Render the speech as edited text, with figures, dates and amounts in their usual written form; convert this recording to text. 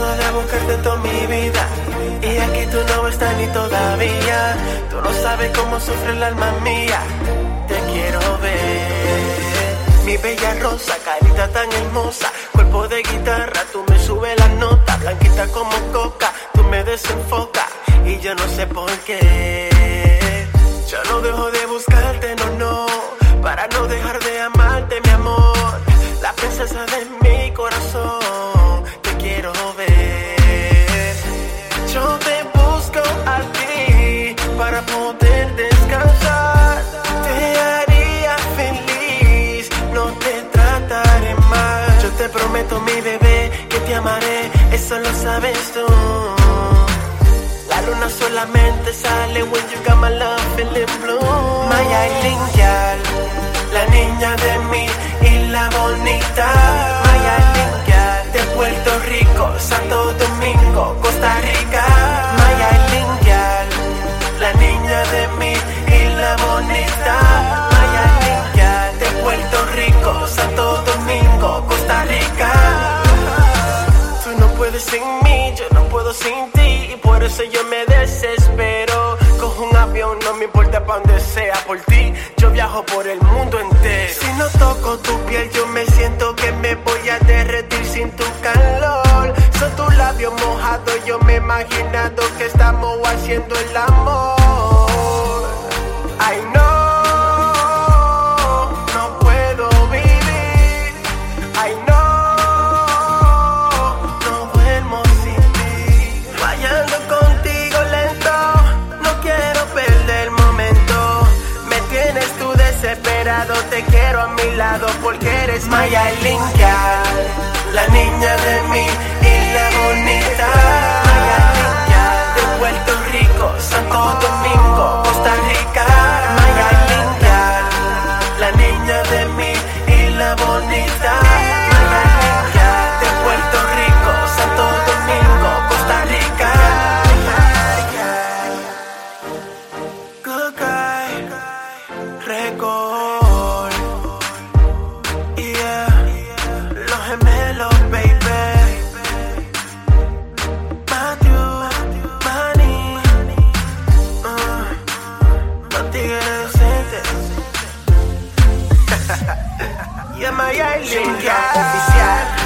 tratado de buscarte toda mi vida y aquí tú no estás ni todavía. Tú no sabes cómo sufre el alma mía. Te quiero ver, mi bella rosa, carita tan hermosa, cuerpo de guitarra, tú me subes la nota, blanquita como coca, tú me desenfocas y yo no sé por qué. Yo no dejo de buscarte, no, no, para no dejar de amarte, mi amor, la princesa de mi corazón, te quiero ver. Yo te busco a ti para poder descansar, te haría feliz, no te trataré mal. Yo te prometo, mi bebé, que te amaré, eso lo sabes tú. La luna solamente sale when you got my love feeling blue. My Aileen girl, la niña de mí y la bonita. My Aileen girl, de Puerto Rico, Santo Domingo, Costa Rica. My Aileen girl, la niña de mí y la bonita. My Aileen girl, de Puerto Rico, Santo Domingo, Costa Rica. Tú no puedes sin mí, yo no puedo sin ti, y por eso yo me desespero. Cojo un avión, no me importa pa' donde sea, por ti yo viajo por el mundo entero. Si no toco tu piel yo me siento que me voy a derretir sin tu calor. Son tus labios mojados, yo me he imaginado que estamos haciendo el amor. Ay no, no puedo vivir. Ay no, te quiero a mi lado porque eres my Aileen girl, la niña de mí y la bonita. My Aileen girl, de Puerto Rico, Santo Domingo, Costa Rica. My Aileen girl, la niña de mí y la bonita. My Aileen girl, de Puerto Rico, Santo Domingo, Costa Rica. Good guy, record. Yeah, my Aileen girl oficial.